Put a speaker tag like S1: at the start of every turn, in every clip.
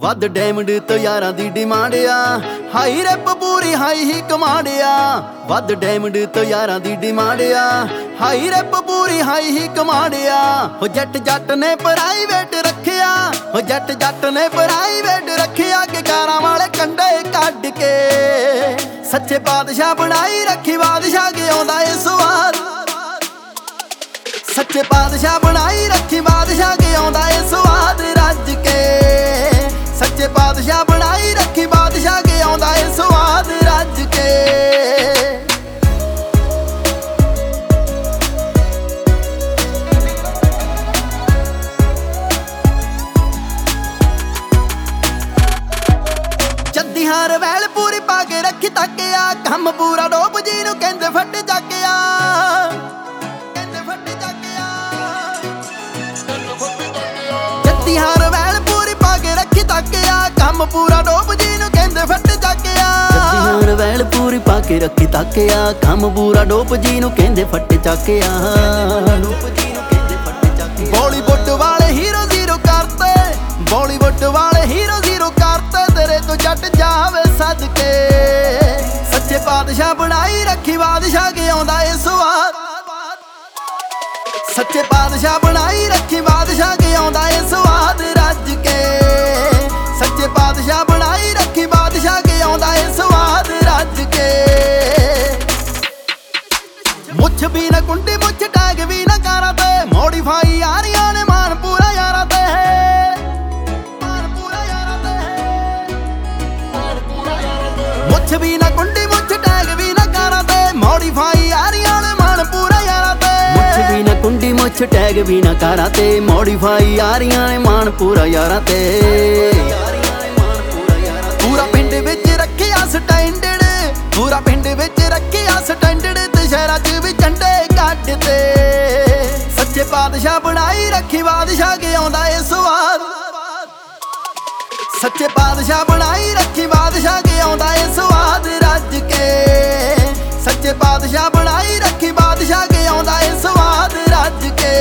S1: ਵੱਧ ਡਾਇਮੰਡ ਤੋਂ ਯਾਰਾਂ ਦੀ ਡਿਮਾਂਡ ਆ, ਹਾਈ ਰੈਪ ਪੂਰੀ ਹਾਈ ਹੀ ਕਮਾਂਡ ਆ। ਵੱਧ ਡਾਇਮੰਡ ਤੋਂ ਯਾਰਾਂ ਦੀ ਡਿਮਾਂਡ ਆ, ਹਾਈ ਰੈਪ ਪੂਰੀ ਹਾਈ ਹੀ ਕਮਾਂਡ ਆ। ਹੋ ਜੱਟ ਜੱਟ ਨੇ ਪ੍ਰਾਈਵੇਟ ਰੱਖਿਆ, ਹੋ ਜੱਟ ਜੱਟ ਨੇ ਪ੍ਰਾਈਵੇਟ ਰੱਖਿਆ ਕਿ ਕਾਰਾਂ ਵਾਲੇ ਕੰਡੇ ਕੱਢ ਕੇ। ਸੱਚੇ ਬਾਦਸ਼ਾਹ ਬਣਾਈ ਰੱਖੀ ਬਾਦਸ਼ਾਹ ਕੇ ਆਉਂਦਾ ਏ ਸਵਾਦ। ਸੱਚੇ ਬਾਦਸ਼ਾਹ ਬਣਾਈ ਰੱਖੀ ਬਾਦਸ਼ਾਹ ਕੇ ਆਉਂਦਾ ਏ ਸਵਾਦ ਰੱਜ ਕੇ। ਸੱਚੇ ਬਾਦਸ਼ਾਹ ਬਣਾਈ ਰੱਖੀ ਬਾਦਸ਼ਾਹ ਕੇ ਆਉਂਦਾ ਏ ਸਵਾਦ ਰੱਜ ਕੇ। ਜੱਦੀ ਹਾਰ ਵੈਲ ਪੂਰੀ ਪਾ ਕੇ ਰੱਖੀ ਤੱਕਿਆ, ਕੰਮ ਪੂਰਾ ਡੋਬ ਜੀ ਨੂੰ ਕਹਿੰਦੇ ਫੱਟ ਜਾਕਿਆ। ਜੱਦੀ ਹਾਰ ਵੈਲ ਪੂਰੀ ਪਾ ਕੇ ਰੱਖੀ ਤੱਕਿਆ, ਕੰਮ ਪੂਰਾ ਡੋਬ ਜੀ ਨੂੰ ਕਹਿੰਦੇ ਫੱਟ ਜਾਕਿਆ। ਜੱਦੀ ਹਾਰ ਵੈਲ ਪੂਰੀ ਪਾ ਕੇ ਰੱਖੀ ਤੱਕਿਆ, ਕੰਮ ਪੂਰਾ ਡੋਬ ਜੀ ਨੂੰ ਕਹਿੰਦੇ ਫੱਟ ਜਾਕਿਆ। ਬਾਲੀਵੁੱਡ ਵਾਲੇ ਹੀਰੋ ਜ਼ੀਰੋ ਕਰਤੇ, ਬਾਲੀਵੁੱਡ ਵਾਲੇ ਹੀਰੋ ਜ਼ੀਰੋ ਕਰਤੇ, ਤੇਰੇ ਤੋਂ ਜੱਟ ਜਾਵੇ ਸਦਕੇ। ਸੱਚੇ ਬਾਦਸ਼ਾਹ ਬਣਾਈ ਰੱਖੀ ਬਾਦਸ਼ਾਹ ਕੇ ਆਉਂਦਾ ਏ ਸਵਾਦ। ਸੱਚੇ ਬਾਦਸ਼ਾਹ ਬਣਾਈ ਰੱਖੀ ਬਾਦਸ਼ਾਹ ਕੇ ਆਉਂਦਾ ਏ ਸਵਾਦ ਰੱਜ ਕੇ। ਸੱਚੇ ਬਾਦਸ਼ਾਹ ਬਣਾਈ ਰੱਖੀ ਬਾਦਸ਼ਾਹ ਕੇ ਆਉਂਦਾ ਏ ਸਵਾਦ ਰੱਜ ਕੇ। ਮੁੱਛ ਵੀ ਨਾ ਕੁੰਡੀ ਮੁੱਛ ਟੈਗ ਵੀ ਨਾ ਕਾਰਾਂ ਤੇ, ਮੋਡੀਫਾਈ ਯਾਰੀਆਂ ਨੇ ਮਾਨ ਪੂਰਾ ਯਾਰਾਂ ਤੇ। ਮੁੱਛ ਵੀ ਨਾ ਕੁੰਡੀ ਮੁੱਛ ਟੈਗ ਵੀ ਨਾ ਕਾਰਾਂ ਤੇ, ਮੋਡੀਫਾਈ ਯਾਰੀਆਂ ਨੇ ਮਾਨ ਪੂਰਾ ਯਾਰਾਂ ਤੇ। ਮੁੱਛ ਵੀ ਨਾ ਕੁੰਡੀ ਮੁੱਛ ਟੈਗ ਵੀ ਨਾ ਕਾਰਾਂ ਤੇ, ਮੋਡੀਫਾਈ ਯਾਰੀਆਂ ਨੇ ਮਾਨ ਪੂਰਾ ਯਾਰਾਂ ਤੇ। ਪੂਰਾ ਪਿੰਡ ਵਿੱਚ ਰੱਖਿਆ ਸਟੈਂਡਰਡ, ਪੂਰਾ ਪਿੰਡ ਵਿੱਚ ਰੱਖਿਆ ਸਟੈਂਡਰਡ, ਤੇ ਸ਼ਹਿਰਾਂ 'ਚ ਵੀ ਝੰਡੇ ਕੱਢਦੇ। ਸੱਚੇ ਬਾਦਸ਼ਾਹ ਬਣਾਈ ਰੱਖੀ ਬਾਦਸ਼ਾਹ ਕੇ ਆਉਂਦਾ ਏ ਸਵਾਦ। ਸੱਚੇ ਬਾਦਸ਼ਾਹ ਬਣਾਈ ਰੱਖੀ ਬਾਦਸ਼ਾਹ ਕੇ ਆਉਂਦਾ ਏ ਸਵਾਦ ਰੱਜ ਕੇ। ਸੱਚੇ ਬਾਦਸ਼ਾਹ ਬਣਾਈ ਰੱਖੀ ਬਾਦਸ਼ਾਹ ਕੇ ਆਉਂਦਾ ਏ ਸਵਾਦ ਰੱਜ ਕੇ।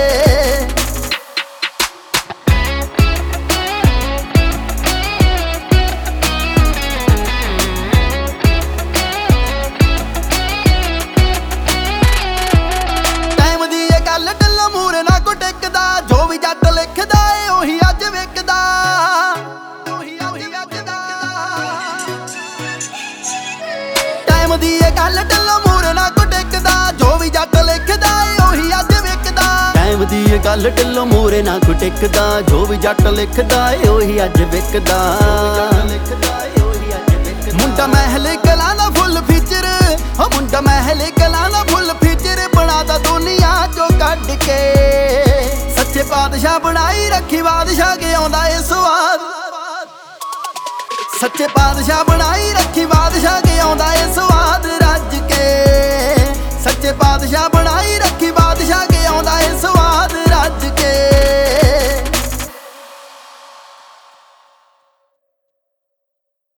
S1: ਟਾਈਮ ਦੀ ਇਹ ਗੱਲ ਢਿੱਲੋਂ ਮੂਹਰੇ ਨਾ ਕੋ ਟਿਕਦਾ, ਜੋ ਵੀ ਜੱਟ ਲਿਖਦਾ ਏ ਉਹੀ ਅੱਜ ਵਿਕਦਾ। ਟਾਈਮ ਦੀ ਇਹ ਗੱਲ ਢਿੱਲੋਂ ਮੂਹਰੇ ਨਾ ਕੋ ਟਿਕਦਾ, ਜੋ ਵੀ ਜੱਟ ਲਿਖਦਾ ਏ ਉਹੀ ਅੱਜ ਵਿਕਦਾ। ਟਾਈਮ ਦੀ ਇਹ ਗੱਲ ਢਿੱਲੋਂ ਮੂਹਰੇ ਨਾ ਕੋ ਟਿਕਦਾ, ਜੋ ਵੀ ਜੱਟ ਲਿਖਦਾ ਏ ਉਹੀ ਅੱਜ ਵਿਕਦਾ। ਮੁੰਡਾ ਮਹਿਲ ਕਲਾਂ ਦਾ ਫੁੱਲ ਫੀਚਰ, ਹੋ ਮੁੰਡਾ ਮਹਿਲ ਕਲਾਂ ਦਾ ਫੁੱਲ ਫੀਚਰ, ਬਣਾਦਾ ਦੁਨੀਆ ਚੋਂ ਕੱਢ ਕੇ। ਸੱਚੇ ਬਾਦਸ਼ਾਹ ਬਣਾਈ ਰੱਖੀ ਬਾਦਸ਼ਾਹ ਕੇ ਆਉਂਦਾ ਏ ਸਵਾਦ। ਸੱਚੇ ਬਾਦਸ਼ਾਹ ਬਣਾਈ ਰੱਖੀ ਬਾਦਸ਼ਾਹ ਕੇ ਆਉਂਦਾ ਏ ਸਵਾਦ।